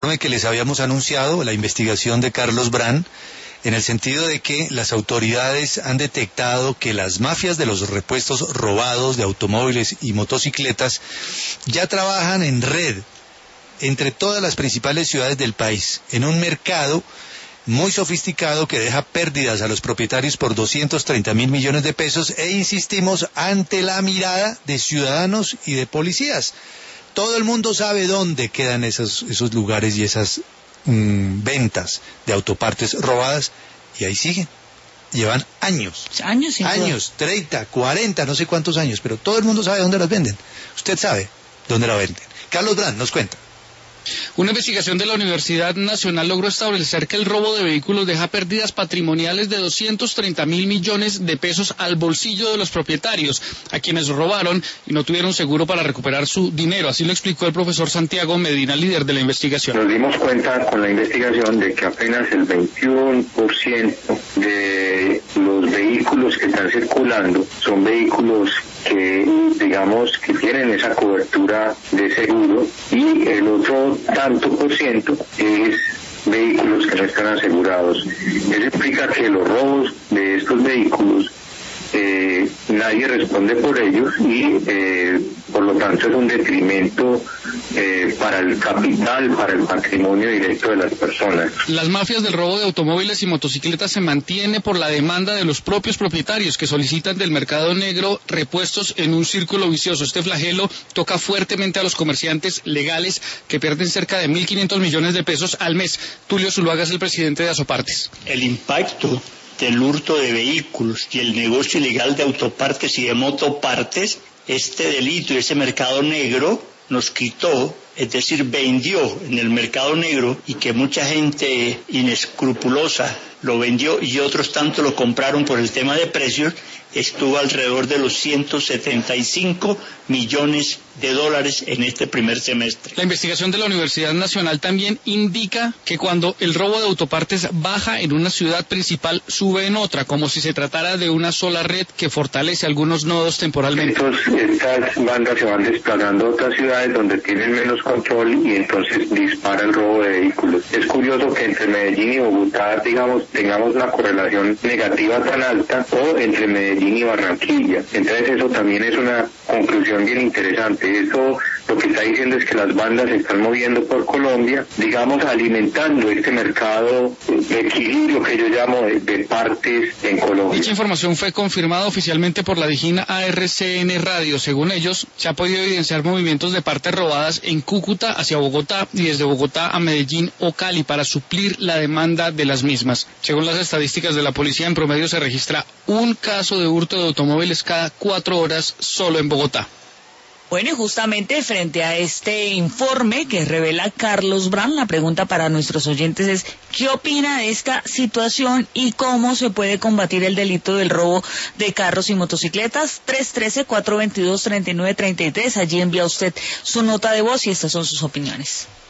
que les habíamos anunciado, la investigación de Carlos Brand, en el sentido de que las autoridades han detectado que las mafias de los repuestos robados de automóviles y motocicletas ya trabajan en red entre todas las principales ciudades del país, en un mercado muy sofisticado que deja pérdidas a los propietarios por 230.000 millones de pesos, e insistimos, ante la mirada de ciudadanos y de policías. Todo el mundo sabe dónde quedan esos lugares y esas ventas de autopartes robadas, y ahí siguen. Llevan años, 30, 40, no sé cuántos años, pero todo el mundo sabe dónde las venden. Usted sabe dónde la venden. Carlos Brand nos cuenta. Una investigación de la Universidad Nacional logró establecer que el robo de vehículos deja pérdidas patrimoniales de 230.000 millones de pesos al bolsillo de los propietarios, a quienes robaron y no tuvieron seguro para recuperar su dinero. Así lo explicó el profesor Santiago Medina, líder de la investigación. Nos dimos cuenta con la investigación de que apenas el 21% de los vehículos que están circulando son vehículos que, digamos, que tienen esa cobertura de seguro, y el otro tanto por ciento es vehículos que no están asegurados. Eso implica que los robos de estos vehículos nadie responde por ellos, y por lo tanto es un detrimento para el capital, para el patrimonio directo de las personas. Las mafias del robo de automóviles y motocicletas se mantienen por la demanda de los propios propietarios, que solicitan del mercado negro repuestos en un círculo vicioso. Este flagelo toca fuertemente a los comerciantes legales, que pierden cerca de 1.500 millones de pesos al mes. Tulio Zuluaga es el presidente de Asopartes. El impacto del hurto de vehículos y el negocio ilegal de autopartes y de motopartes, este delito y ese mercado negro nos quitó, es decir, vendió en el mercado negro, y que mucha gente inescrupulosa lo vendió y otros tanto lo compraron por el tema de precios, estuvo alrededor de los 175 millones de dólares en este primer semestre. La investigación de la Universidad Nacional también indica que cuando el robo de autopartes baja en una ciudad principal, sube en otra, como si se tratara de una sola red que fortalece algunos nodos temporalmente. Estas bandas se van desplazando a otras ciudades donde tienen menos control, y entonces dispara el robo de vehículos. Es curioso que entre Medellín y Bogotá, digamos, tengamos una correlación negativa tan alta, o entre Medellín y Barranquilla. Entonces eso también es una conclusión bien interesante. Eso lo que está diciendo es que las bandas se están moviendo por Colombia, digamos, alimentando este mercado de equilibrio que yo llamo de partes en Colombia. Dicha información fue confirmada oficialmente por la Digina ARCN Radio. Según ellos, se ha podido evidenciar movimientos de partes robadas en Cúcuta hacia Bogotá y desde Bogotá a Medellín o Cali para suplir la demanda de las mismas. Según las estadísticas de la policía, en promedio se registra un caso de hurto de automóviles cada 4 horas solo en Bogotá. Bueno, y justamente frente a este informe que revela Carlos Brand, la pregunta para nuestros oyentes es: ¿qué opina de esta situación y cómo se puede combatir el delito del robo de carros y motocicletas? 313-422-3933, allí envía usted su nota de voz y estas son sus opiniones.